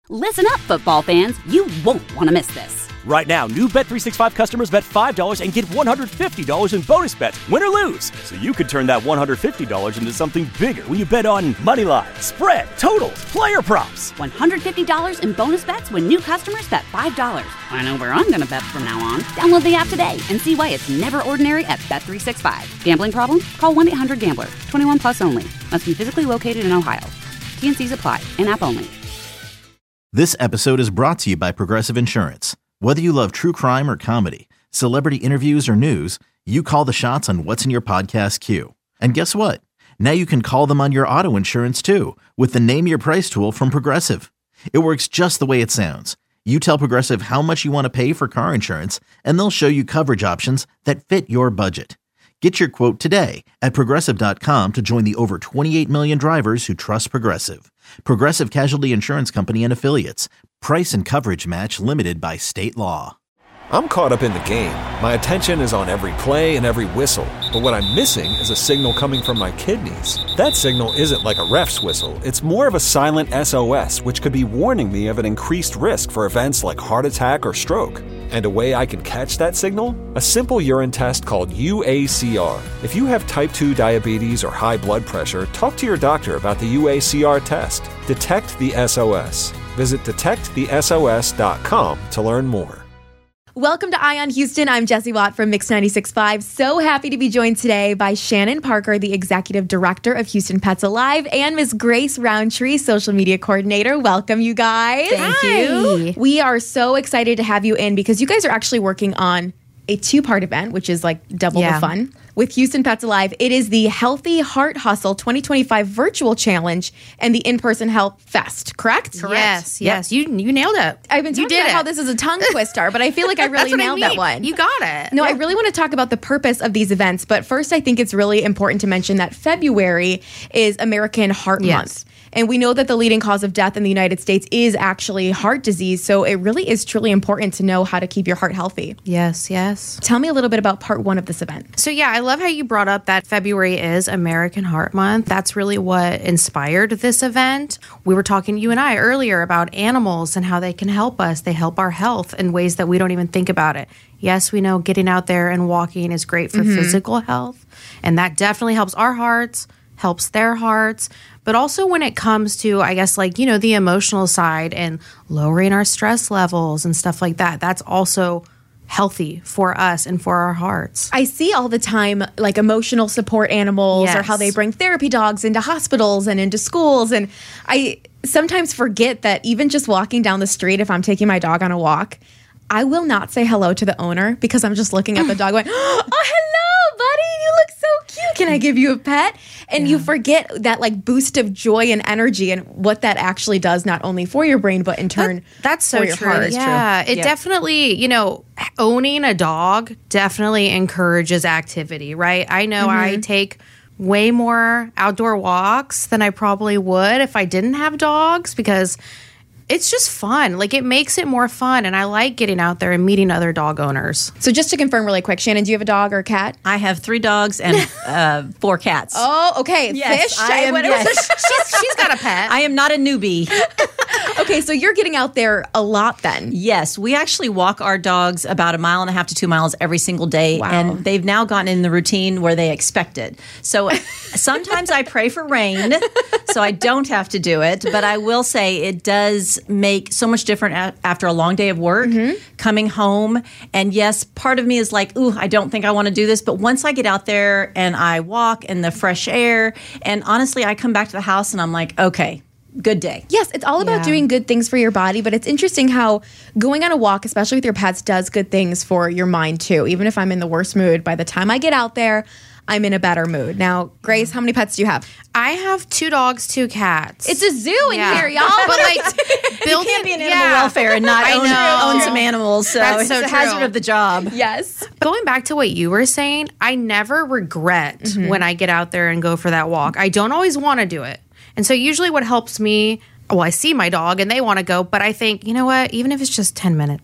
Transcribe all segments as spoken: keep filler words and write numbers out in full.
Listen up, football fans. You won't want to miss this. Right now, new Bet three sixty-five customers bet five dollars and get one hundred fifty dollars in bonus bets, win or lose. So you could turn that one hundred fifty dollars into something bigger when you bet on money line, spread, totals, player props. one hundred fifty dollars in bonus bets when new customers bet five dollars. I know where I'm going to bet from now on. Download the app today and see why it's never ordinary at Bet three sixty-five. Gambling problem? Call one eight hundred gambler. twenty-one plus only. Must be physically located in Ohio. T N Cs apply. In-app only. This episode is brought to you by Progressive Insurance. Whether you love true crime or comedy, celebrity interviews or news, you call the shots on what's in your podcast queue. And guess what? Now you can call them on your auto insurance too with the Name Your Price tool from Progressive. It works just the way it sounds. You tell Progressive how much you want to pay for car insurance, and they'll show you coverage options that fit your budget. Get your quote today at Progressive dot com to join the over twenty-eight million drivers who trust Progressive. Progressive Casualty Insurance Company and Affiliates. Price and coverage match limited by state law. I'm caught up in the game. My attention is on every play and every whistle. But what I'm missing is a signal coming from my kidneys. That signal isn't like a ref's whistle. It's more of a silent S O S, which could be warning me of an increased risk for events like heart attack or stroke. And a way I can catch that signal? A simple urine test called U A C R. If you have type two diabetes or high blood pressure, talk to your doctor about the U A C R test. Detect the S O S. Visit detect the S O S dot com to learn more. Welcome to Eye on Houston. I'm Jessie Watt from Mix ninety-six point five. So happy to be joined today by Shannon Parker, the Executive Director of Houston Pets Alive, and Miss Grace Roundtree, Social Media Coordinator. Welcome, you guys. Thank Hi. you. We are so excited to have you in because you guys are actually working on a two-part event, which is like double Yeah. the fun. With Houston Pets Alive, it is the Healthy Heart Hustle twenty twenty-five Virtual Challenge and the In-Person Health Fest, correct? Yes, yes. You you nailed it. I've been You talking did about it. how this is a tongue twister, but I feel like I really That's what nailed I mean. that one. You got it. No, I really want to talk about the purpose of these events, but first I think it's really important to mention that February is American Heart Yes. Month. And we know that the leading cause of death in the United States is actually heart disease, so it really is truly important to know how to keep your heart healthy. Yes, yes. Tell me a little bit about part one of this event. So yeah, I love how you brought up that February is American Heart Month. That's really what inspired this event. We were talking, you and I, earlier about animals and how they can help us. They help our health in ways that we don't even think about it. Yes, we know getting out there and walking is great for Mm-hmm. physical health, and that definitely helps our hearts, helps their hearts. But also when it comes to, I guess, like, you know, the emotional side and lowering our stress levels and stuff like that, that's also healthy for us and for our hearts. I see all the time like emotional support animals or Yes. how they bring therapy dogs into hospitals and into schools. And I sometimes forget that even just walking down the street, if I'm taking my dog on a walk, I will not say hello to the owner because I'm just looking at the dog going, oh, hello, buddy. You look so cute. Can I give you a pet? And you forget that like boost of joy and energy and what that actually does, not only for your brain, but in turn, That- that's so for your true. heart. Yeah, it Yeah. definitely, you know, owning a dog definitely encourages activity, right? I know Mm-hmm. I take way more outdoor walks than I probably would if I didn't have dogs because it's just fun. Like, it makes it more fun, and I like getting out there and meeting other dog owners. So just to confirm really quick, Shannon, do you have a dog or a cat? I have three dogs and uh, four cats. Oh, okay. Yes, Fish. I am- what- yes. she's, she's got a pet. I am not a newbie. Okay, so you're getting out there a lot then. Yes, we actually walk our dogs about a mile and a half to two miles every single day. Wow. And they've now gotten in the routine where they expect it. So sometimes I pray for rain so I don't have to do it. But I will say it does make so much different a- after a long day of work, coming home. And yes, part of me is like, ooh, I don't think I want to do this. But once I get out there and I walk in the fresh air, and honestly, I come back to the house and I'm like, okay, good day. Yes, it's all about Yeah. doing good things for your body, but it's interesting how going on a walk, especially with your pets, does good things for your mind too. Even if I'm in the worst mood, by the time I get out there, I'm in a better mood. Now, Grace, how many pets do you have? I have two dogs, two cats. It's a zoo in Yeah. here, y'all. But like, You building, can't be in animal yeah. welfare and not I own, know. own some animals. So That's it's so a true. hazard of the job. Yes. Going back to what you were saying, I never regret when I get out there and go for that walk. I don't always want to do it. And so usually what helps me, well, I see my dog and they want to go, but I think, you know what, even if it's just ten minutes,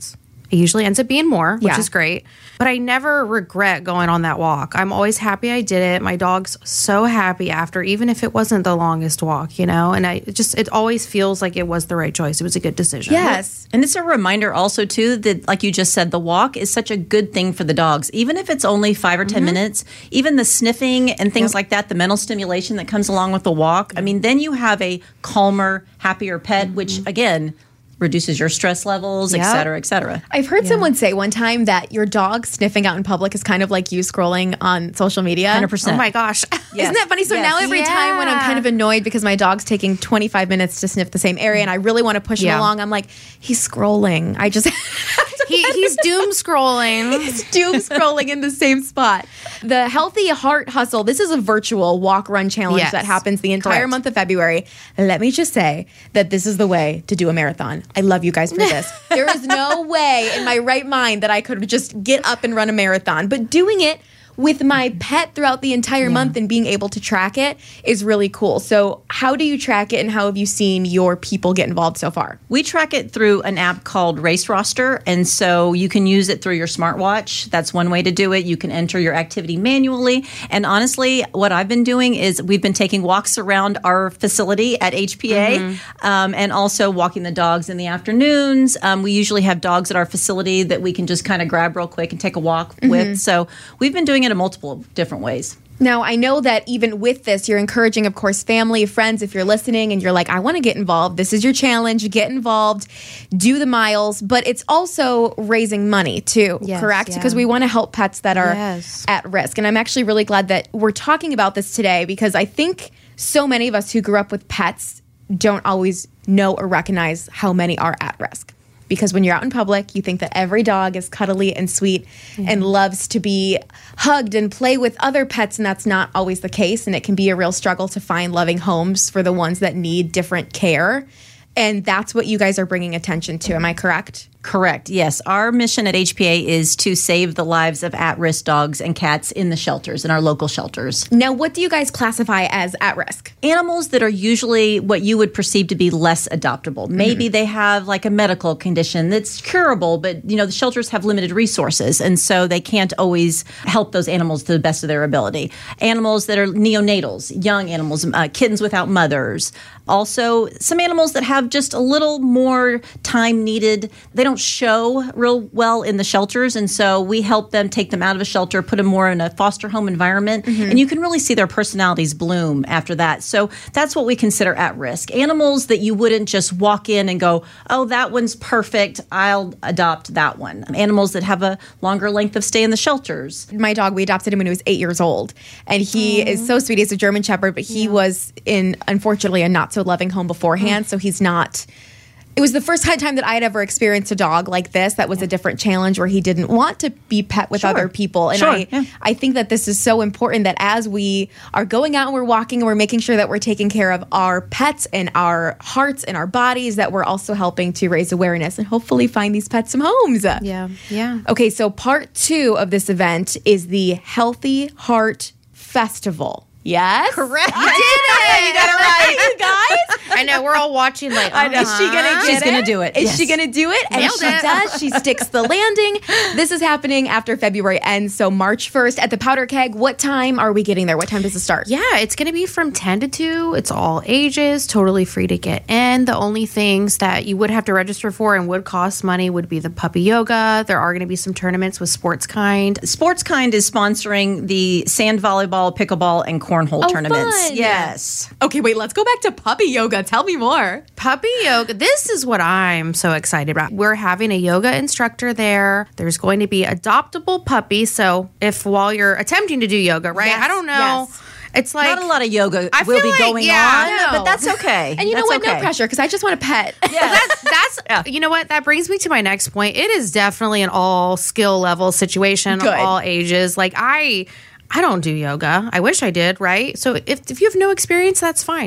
It usually ends up being more, which Yeah. is great. But I never regret going on that walk. I'm always happy I did it. My dog's so happy after, even if it wasn't the longest walk, you know? And I it just, it always feels like it was the right choice. It was a good decision. Yes. And it's a reminder also, too, that like you just said, the walk is such a good thing for the dogs. Even if it's only five or ten minutes, even the sniffing and things like that, the mental stimulation that comes along with the walk, I mean, then you have a calmer, happier pet, which, again, reduces your stress levels, Yep. et cetera, et cetera. I've heard someone say one time that your dog sniffing out in public is kind of like you scrolling on social media. one hundred percent. Oh my gosh. Isn't that funny? So Yes. now every time when I'm Yeah. kind of annoyed because my dog's taking twenty-five minutes to sniff the same area and I really want to push him Yeah. along, I'm like, he's scrolling. I just... he, he's doom scrolling. He's doom scrolling in the same spot. The Healthy Heart Hustle, this is a virtual walk run challenge Yes. that happens the entire Correct. month of February. Let me just say that this is the way to do a marathon. I love you guys for this. There is no way in my right mind that I could just get up and run a marathon, but doing it with my pet throughout the entire month and being able to track it is really cool. So how do you track it and how have you seen your people get involved so far? We track it through an app called Race Roster, and so you can use it through your smartwatch. That's one way to do it. You can enter your activity manually. And honestly, what I've been doing is we've been taking walks around our facility at H P A Mm-hmm. um, and also walking the dogs in the afternoons. Um, we usually have dogs at our facility that we can just kind of grab real quick and take a walk Mm-hmm. with. So we've been doing it in multiple different ways. Now, I know that even with this, you're encouraging, of course, family, friends, if you're listening and you're like, I want to get involved. This is your challenge. Get involved. Do the miles. But it's also raising money, too, Yes, correct? yeah. Because we want to help pets that are Yes. at risk. And I'm actually really glad that we're talking about this today because I think so many of us who grew up with pets don't always know or recognize how many are at risk. Because when you're out in public, you think that every dog is cuddly and sweet and loves to be hugged and play with other pets, and that's not always the case. And it can be a real struggle to find loving homes for the ones that need different care. And that's what you guys are bringing attention to. Am I correct? Correct. Yes. Our mission at H P A is to save the lives of at-risk dogs and cats in the shelters, in our local shelters. Now, what do you guys classify as at risk? Animals that are usually what you would perceive to be less adoptable. Maybe they have like a medical condition that's curable, but you know the shelters have limited resources, and so they can't always help those animals to the best of their ability. Animals that are neonatals, young animals, uh, kittens without mothers. Also, some animals that have just a little more time needed. They don't show real well in the shelters, and so we help them take them out of a shelter, put them more in a foster home environment, and you can really see their personalities bloom after that. So that's what we consider at risk. Animals that you wouldn't just walk in and go, oh, that one's perfect, I'll adopt that one. Animals that have a longer length of stay in the shelters. My dog, we adopted him when he was eight years old. And he is so sweet. He's a German Shepherd, but he was in, unfortunately, a not so loving home beforehand. So he's not... It was the first time that I had ever experienced a dog like this that was a different challenge where he didn't want to be pet with Sure. other people. And Sure, I, yeah. I think that this is so important that as we are going out and we're walking and we're making sure that we're taking care of our pets and our hearts and our bodies, that we're also helping to raise awareness and hopefully find these pets some homes. Yeah. Yeah. Okay, so part two of this event is the Healthy Heart Festival. Yes? Correct. You did it! You got it right, you guys. I know. We're all watching like, I know. Is she gonna uh-huh. get She's it? gonna do it. Is Yes. she gonna do it? And Nailed she it. does. She sticks the landing. This is happening after February ends, so March first at the Powder Keg. What time are we getting there? What time does it start? Yeah, it's going to be from ten to two. It's all ages, totally free to get in. The only things that you would have to register for and would cost money would be the puppy yoga. There are going to be some tournaments with Sports Kind. Sports Kind is sponsoring the sand volleyball, pickleball, and cornhole Oh, tournaments. fun. Yes. Okay, wait, let's go back to puppy yoga. Tell me more. Puppy yoga. This is what I'm so excited about. We're having a yoga instructor there. There's going to be adoptable puppies. So if while you're attempting to do yoga, right? Yes, I don't know. yes. It's like Not a lot of yoga I will feel be like- going yeah, on, no. but that's okay. And you know That's what? No okay. pressure, because I just want a pet. that's that's you know what, that brings me to my next point. It is definitely an all skill level situation, Good. all ages. Like I I don't do yoga. I wish I did, right? So if, if you have no experience, that's fine.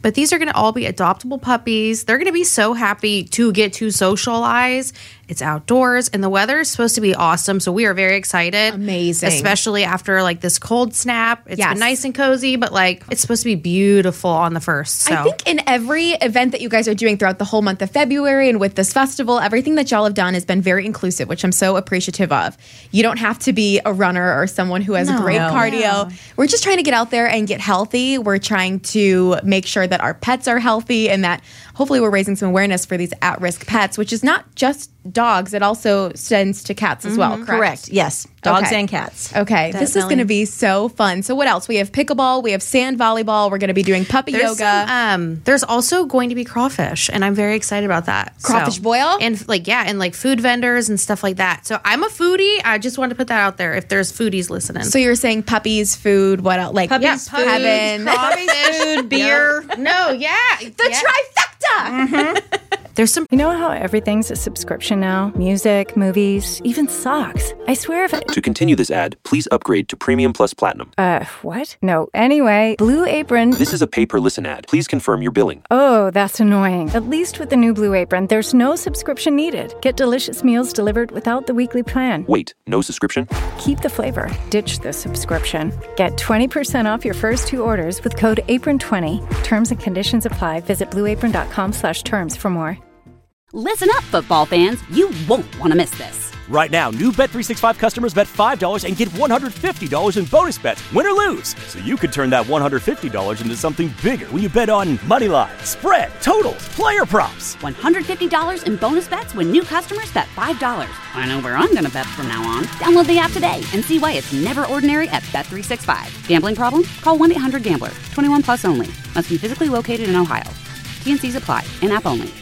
But these are going to all be adoptable puppies. They're going to be so happy to get to socialize. It's outdoors and the weather is supposed to be awesome. So we are very excited. Amazing. Especially after like this cold snap. It's Yes. been nice and cozy, but like it's supposed to be beautiful on the first. So. I think in every event that you guys are doing throughout the whole month of February and with this festival, everything that y'all have done has been very inclusive, which I'm so appreciative of. You don't have to be a runner or someone who has No. great No. cardio. We're just trying to get out there and get healthy. We're trying to make sure that our pets are healthy and that hopefully we're raising some awareness for these at-risk pets, which is not just dogs. It also extends to cats as well, correct? Correct. Yes. Dogs Okay. and cats. Okay, this is Definitely. going to be so fun. So what else? We have pickleball, we have sand volleyball, we're going to be doing puppy There's yoga. some, um, there's also going to be crawfish, and I'm very excited about that. Crawfish So- boil? and like yeah, and like food vendors and stuff like that. So I'm a foodie. I just wanted to put that out there. If there's foodies listening, So you're saying puppies, food, what else? Like Puppies, yeah, food, heaven. crawfish, food, beer. no, yeah, The trifecta. there's some You know how everything's a subscription now? Music, movies, even socks. I swear if I... To continue this ad, please upgrade to Premium Plus Platinum. Uh, what? No. Anyway, Blue Apron... This is a pay-per-listen ad. Please confirm your billing. Oh, that's annoying. At least with the new Blue Apron, there's no subscription needed. Get delicious meals delivered without the weekly plan. Wait, no subscription? Keep the flavor. Ditch the subscription. Get twenty percent off your first two orders with code apron twenty. Terms and conditions apply. Visit blueapron.com slash terms for more. Listen up, football fans. You won't want to miss this. Right now, new Bet three sixty-five customers bet five dollars and get one hundred fifty dollars in bonus bets, win or lose. So you could turn that one hundred fifty dollars into something bigger when you bet on money line, spread, totals, player props. one hundred fifty dollars in bonus bets when new customers bet five dollars. I know where I'm going to bet from now on. Download the app today and see why it's never ordinary at Bet three sixty-five. Gambling problem? Call one eight hundred gambler. twenty-one plus only. Must be physically located in Ohio. T and C's apply. In-app only.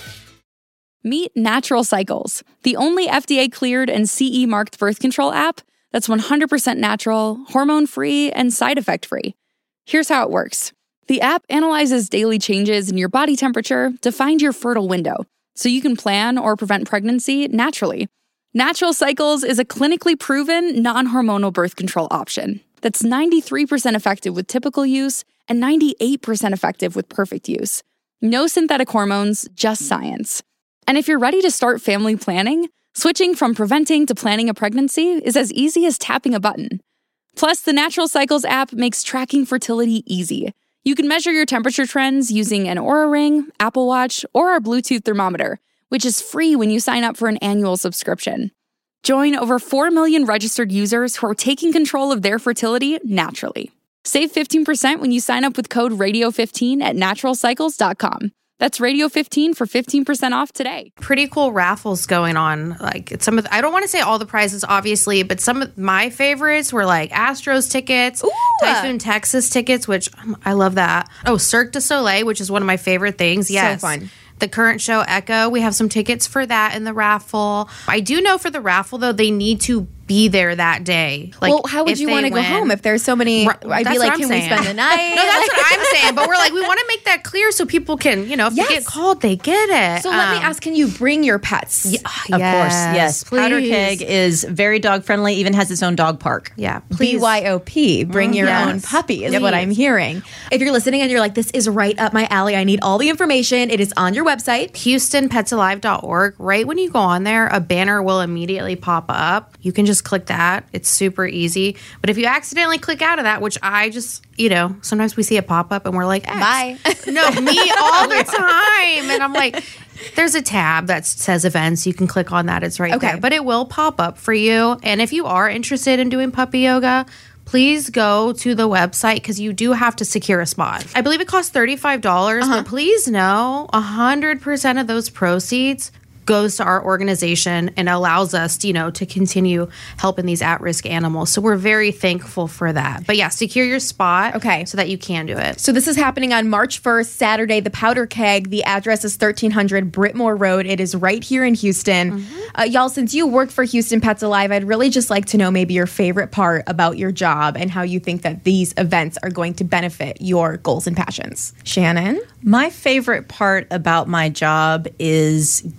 Meet Natural Cycles, the only F D A-cleared and C E marked birth control app that's one hundred percent natural, hormone-free, and side effect-free. Here's how it works. The app analyzes daily changes in your body temperature to find your fertile window, so you can plan or prevent pregnancy naturally. Natural Cycles is a clinically proven, non-hormonal birth control option that's ninety-three percent effective with typical use and ninety-eight percent effective with perfect use. No synthetic hormones, just science. And if you're ready to start family planning, switching from preventing to planning a pregnancy is as easy as tapping a button. Plus, the Natural Cycles app makes tracking fertility easy. You can measure your temperature trends using an Oura Ring, Apple Watch, or our Bluetooth thermometer, which is free when you sign up for an annual subscription. Join over four million registered users who are taking control of their fertility naturally. Save fifteen percent when you sign up with code radio fifteen at natural cycles dot com. That's radio fifteen for fifteen percent off today. pretty cool raffles going on. Like some of the, I don't want to say all the prizes, obviously, but some of my favorites were like Astros tickets, Typhoon Texas tickets, which um, I love that. Oh, Cirque du Soleil, which is one of my favorite things. Yes. fun. The current show Echo, we have some tickets for that in the raffle. I do know for the raffle though, they need to be there that day. Like, well, how would if you they want to go win- home if there's so many? Right, I'd that's be what like, I'm can saying. we spend the night? No, that's what I'm saying. But we're like, we want to make that clear so people can, you know, if Yes. they get called, they get it. So let me Um, ask: can you bring your pets? Yeah, Of course, yes. Powder please. Keg is very dog friendly, even has its own dog park. Yeah, B please. Y O P, bring your Yes. own puppy is Please. what I'm hearing. If you're listening and you're like, this is right up my alley, I need all the information, it is on your website. Houston Pets Alive dot org. Right when you go on there, a banner will immediately pop up. You can just click that. It's super easy. But if you accidentally click out of that, which I just, you know, sometimes we see it pop up and we're like, X. Bye. No, me all the time. And I'm like, there's a tab that says events. You can click on that. It's right Okay. there. But it will pop up for you. And if you are interested in doing puppy yoga, please go to the website because you do have to secure a spot. I believe it costs thirty-five dollars, but please know one hundred percent of those proceeds goes to our organization and allows us, you know, to continue helping these at-risk animals. So we're very thankful for that. But yeah, secure your spot Okay. so that you can do it. So this is happening on March first, Saturday, the Powder Keg. The address is thirteen hundred Brittmore Road. It is right here in Houston. Uh, y'all, since you work for Houston Pets Alive, I'd really just like to know maybe your favorite part about your job and how you think that these events are going to benefit your goals and passions. Shannon? My favorite part about my job is giving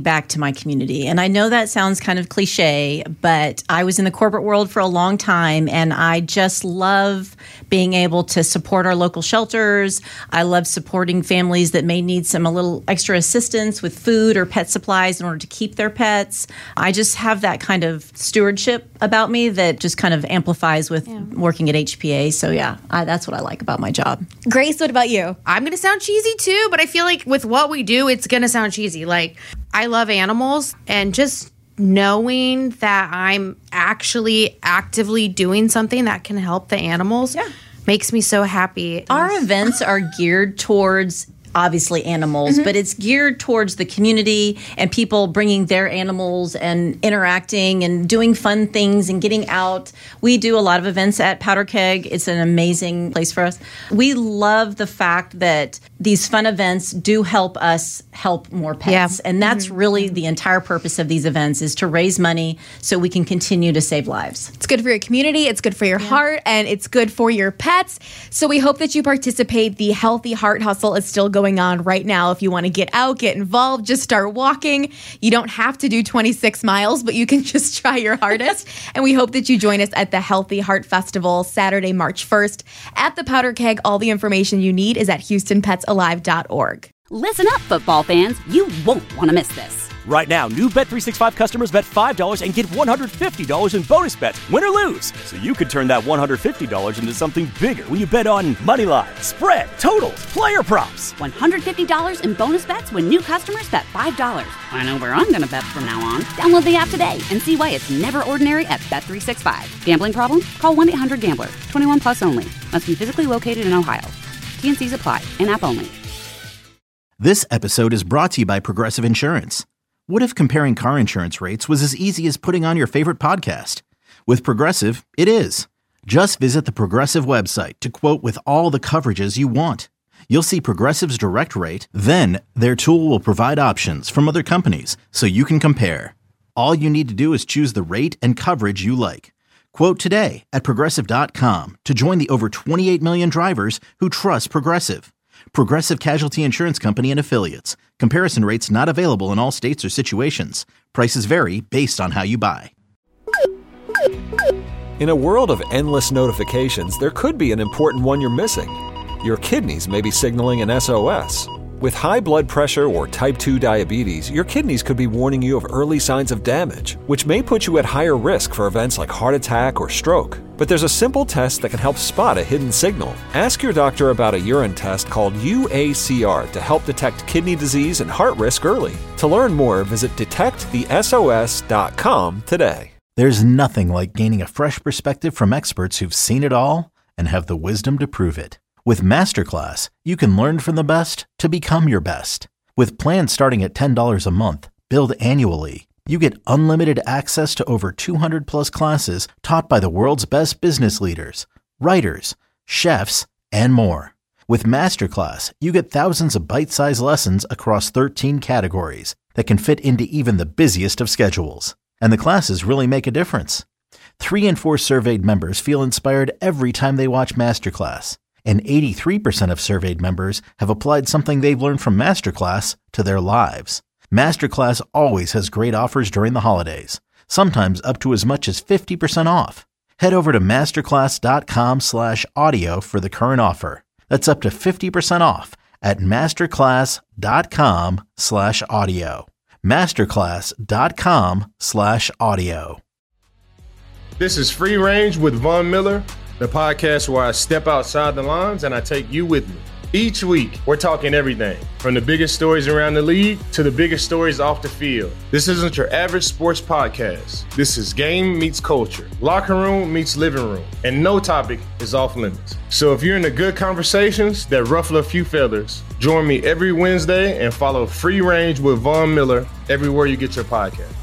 back to my community. And I know that sounds kind of cliche, but I was in the corporate world for a long time, and I just love being able to support our local shelters. I love supporting families that may need some a little extra assistance with food or pet supplies in order to keep their pets. I just have that kind of stewardship about me that just kind of amplifies with yeah. working at H P A. So yeah, I, that's what I like about my job. Grace, what about you? I'm going to sound cheesy too, but I feel like with what we do, it's going to sound cheesy. Like, I love animals, and just knowing that I'm actually actively doing something that can help the animals yeah. makes me so happy. Our events are geared towards obviously animals, mm-hmm. but it's geared towards the community and people bringing their animals and interacting and doing fun things and getting out. We do a lot of events at Powder Keg. It's an amazing place for us. We love the fact that these fun events do help us help more pets. Yeah. And that's mm-hmm. really the entire purpose of these events, is to raise money so we can continue to save lives. It's good for your community, it's good for your yeah. heart, and it's good for your pets. So we hope that you participate. The Healthy Heart Hustle is still going on right now. If you want to get out, get involved, just start walking. You don't have to do twenty-six miles, but you can just try your hardest. And we hope that you join us at the Healthy Heart Festival Saturday, March first at the Powder Keg. All the information you need is at houston pets alive dot org. Listen up, football fans. You won't want to miss this. Right now, new Bet three sixty-five customers bet five dollars and get one hundred fifty dollars in bonus bets, win or lose. So you could turn that one hundred fifty dollars into something bigger when you bet on money line, spread, totals, player props. one hundred fifty dollars in bonus bets when new customers bet five dollars. I know where I'm going to bet from now on. Download the app today and see why it's never ordinary at Bet three sixty-five. Gambling problem? Call one eight hundred gambler. twenty-one plus only. Must be physically located in Ohio. T and C's apply. In-app only. This episode is brought to you by Progressive Insurance. What if comparing car insurance rates was as easy as putting on your favorite podcast? With Progressive, it is. Just visit the Progressive website to quote with all the coverages you want. You'll see Progressive's direct rate, then their tool will provide options from other companies so you can compare. All you need to do is choose the rate and coverage you like. Quote today at progressive dot com to join the over twenty-eight million drivers who trust Progressive. Progressive Casualty Insurance Company and Affiliates. Comparison rates not available in all states or situations. Prices vary based on how you buy. In a world of endless notifications, there could be an important one you're missing. Your kidneys may be signaling an S O S. With high blood pressure or type two diabetes, your kidneys could be warning you of early signs of damage, which may put you at higher risk for events like heart attack or stroke. But there's a simple test that can help spot a hidden signal. Ask your doctor about a urine test called U A C R to help detect kidney disease and heart risk early. To learn more, visit detect the S O S dot com today. There's nothing like gaining a fresh perspective from experts who've seen it all and have the wisdom to prove it. With Masterclass, you can learn from the best to become your best. With plans starting at ten dollars a month, billed annually, you get unlimited access to over two hundred plus classes taught by the world's best business leaders, writers, chefs, and more. With Masterclass, you get thousands of bite-sized lessons across thirteen categories that can fit into even the busiest of schedules. And the classes really make a difference. Three in four surveyed members feel inspired every time they watch Masterclass. And eighty-three percent of surveyed members have applied something they've learned from Masterclass to their lives. Masterclass always has great offers during the holidays, sometimes up to as much as fifty percent off. Head over to masterclass dot com slash audio for the current offer. That's up to fifty percent off at masterclass dot com slash audio. masterclass dot com slash audio. This is Free Range with Von Miller, the podcast where I step outside the lines and I take you with me. Each week, we're talking everything from the biggest stories around the league to the biggest stories off the field. This isn't your average sports podcast. This is game meets culture, locker room meets living room, and no topic is off limits. So if you're into good conversations that ruffle a few feathers, join me every Wednesday and follow Free Range with Von Miller everywhere you get your podcast.